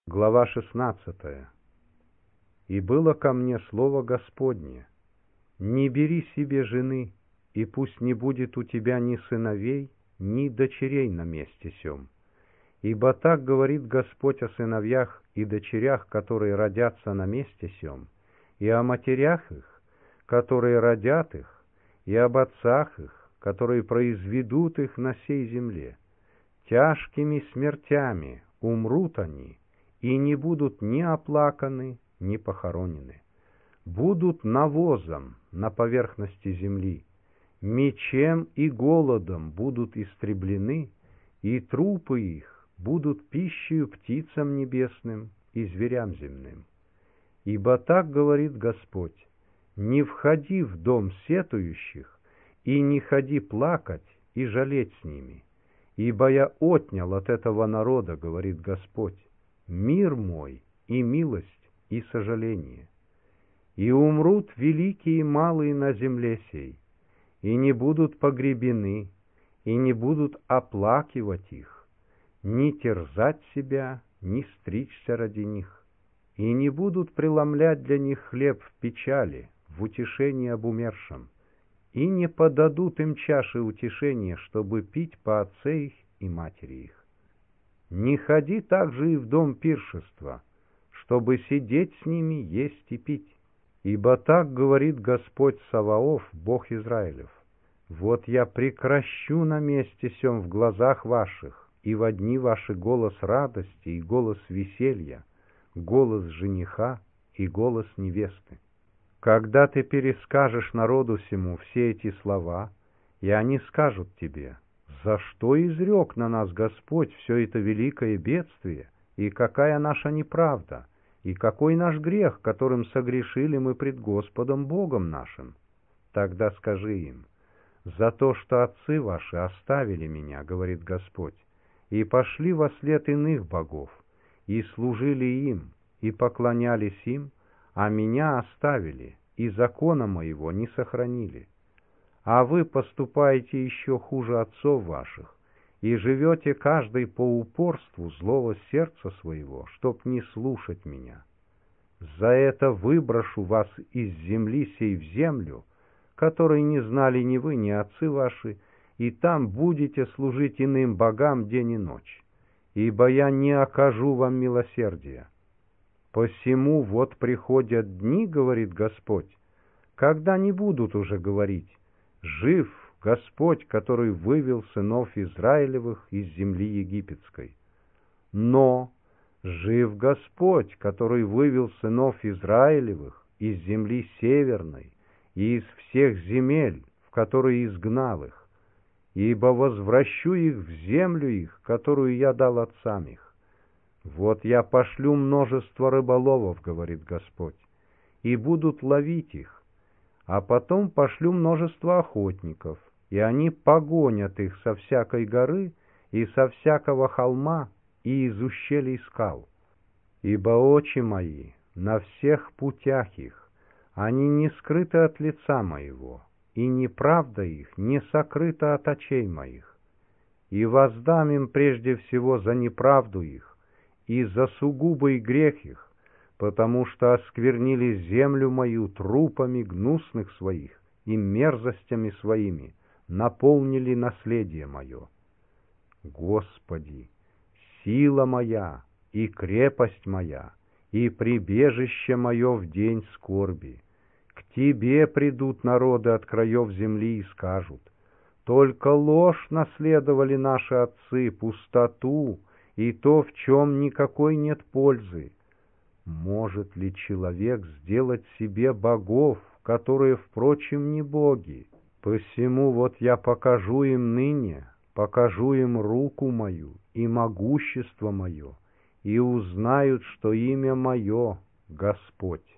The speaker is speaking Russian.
Глава 16. «И было ко мне слово Господне: не бери себе жены, и пусть не будет у тебя ни сыновей, ни дочерей на месте сем. Ибо так говорит Господь о сыновьях и дочерях, которые родятся на месте сем, и о матерях их, которые родят их, и об отцах их, которые произведут их на сей земле. Тяжкими смертями умрут они, и не будут ни оплаканы, ни похоронены. Будут навозом на поверхности земли, мечем и голодом будут истреблены, и трупы их будут пищей птицам небесным и зверям земным. Ибо так говорит Господь: не входи в дом сетующих, и не ходи плакать и жалеть с ними. Ибо я отнял от этого народа, говорит Господь, мир мой и милость и сожаление. И умрут великие и малые на земле сей, и не будут погребены, и не будут оплакивать их, ни терзать себя, ни стричься ради них, и не будут преломлять для них хлеб в печали, в утешении об умершем, и не подадут им чаши утешения, чтобы пить по отце их и матери их. Не ходи также и в дом пиршества, чтобы сидеть с ними, есть и пить. Ибо так говорит Господь Саваоф, Бог Израилев: вот я прекращу на месте сем в глазах ваших, и во дни ваши голос радости и голос веселья, голос жениха и голос невесты. Когда ты перескажешь народу сему все эти слова, и они скажут тебе: за что изрек на нас Господь все это великое бедствие, и какая наша неправда, и какой наш грех, которым согрешили мы пред Господом Богом нашим? Тогда скажи им: за то, что отцы ваши оставили меня, говорит Господь, и пошли во след иных богов, и служили им, и поклонялись им, а меня оставили, и закона моего не сохранили. А вы поступаете еще хуже отцов ваших, и живете каждый по упорству злого сердца своего, чтоб не слушать меня. За это выброшу вас из земли сей в землю, которой не знали ни вы, ни отцы ваши, и там будете служить иным богам день и ночь, ибо я не окажу вам милосердия. Посему вот приходят дни, говорит Господь, когда не будут уже говорить: жив Господь, который вывел сынов Израилевых из земли египетской. Но жив Господь, который вывел сынов Израилевых из земли северной и из всех земель, в которые изгнал их, ибо возвращу их в землю их, которую я дал отцам их. Вот я пошлю множество рыболовов, говорит Господь, и будут ловить их, а потом пошлю множество охотников, и они погонят их со всякой горы и со всякого холма и из ущелий скал. Ибо очи мои на всех путях их, они не скрыты от лица моего, и неправда их не сокрыта от очей моих. И воздам им прежде всего за неправду их и за сугубый грех их, потому что осквернили землю мою трупами гнусных своих и мерзостями своими, наполнили наследие мое. Господи, сила моя и крепость моя, и прибежище мое в день скорби. К Тебе придут народы от краев земли и скажут: только ложь наследовали наши отцы, пустоту, и то, в чем никакой нет пользы. Может ли человек сделать себе богов, которые, впрочем, не боги? Посему вот я покажу им ныне, покажу им руку мою и могущество мое, и узнают, что имя мое — Господь.